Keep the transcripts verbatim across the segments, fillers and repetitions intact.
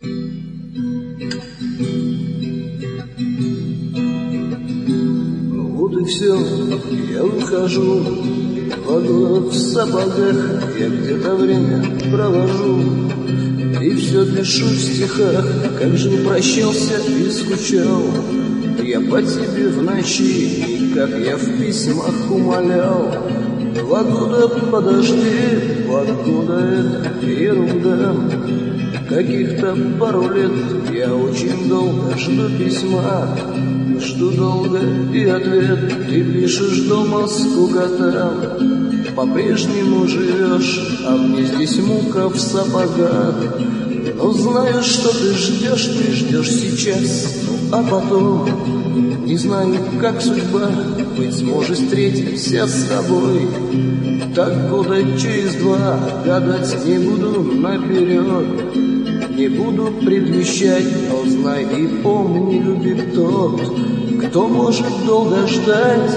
Вот и все, я выхожу, погода в сапогах, я где-то время провожу. И все пишу в стихах, как же не прощался и скучал я по тебе в ночи, и как я в письмах умолял. Два года подожди, два года это ерунда. Каких-то пару лет я очень долго жду письма. Жду долго и ответ, ты пишешь дома скукота. По-прежнему живешь, а мне здесь мука в сапогах. Но знаю, что ты ждешь, ты ждешь сейчас, ну а потом не знаю, как судьба, быть может, встретимся с тобой. Так года через два гадать не буду наперед. Не буду предвещать, но знай и помни, любит тот, кто может долго ждать.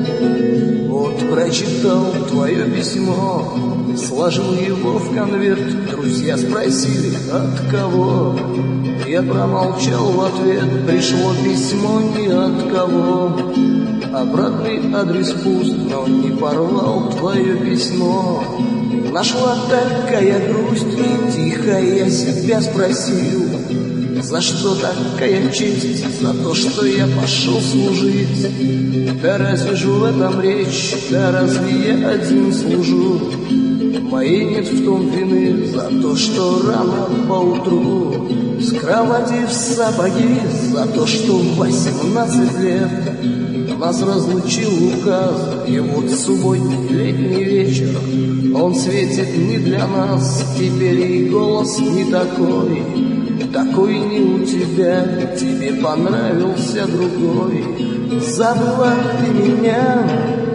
Вот прочитал твое письмо, сложил его в конверт. Друзья спросили, от кого? Я промолчал в ответ, пришло письмо ни от кого. Обратный адрес пуст, но не порвал твое письмо. Нашла такая грусть, и тихо я себя спросил, за что такая честь? За то, что я пошел служить. Да разве же в этом речь? Да разве я один служу? Моей нет в том вины за то, что рано поутру с кровати в сапоги, за то, что в восемнадцать лет нас разлучил указ. И вот субботний летний вечер, он светит не для нас. Теперь и голос не такой, такой не у тебя. Тебе понравился другой, забыла ты меня.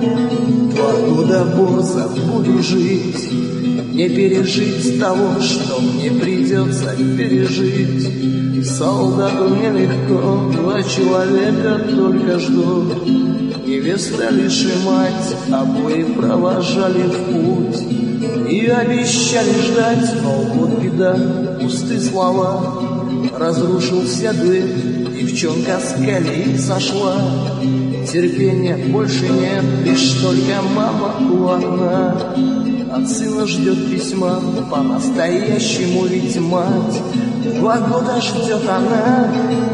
Два года борзо буду жить, не пережить того, что мне придется пережить. Солдату нелегко, два человека только ждут. Невеста лишь и мать, обои провожали в путь и обещали ждать, но вот беда, пустые слова. Разрушился дуэт, девчонка с колеи сошла. Терпения больше нет, лишь только мама у окна. От сына ждет письма, по-настоящему ведь мать. Два года ждет она,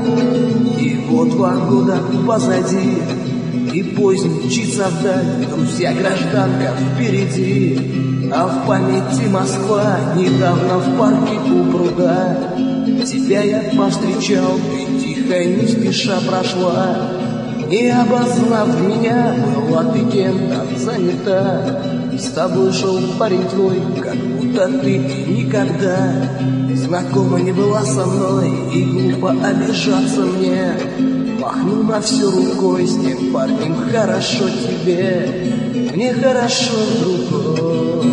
и вот два года позади. И поздний мчится вдаль, друзья, гражданка впереди. А в памяти Москва, недавно в парке у пруда. Тебя я повстречал, ты тихо, не спеша прошла. Не обознав меня, была ты кем-то занята. С тобой шел парень твой, как будто ты никогда знакома не была со мной, и глупо обижаться мне. Махну на все рукой, с тем парнем хорошо тебе, мне хорошо с другой,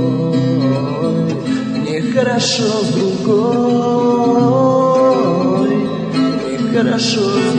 мне хорошо с другой, мне хорошо с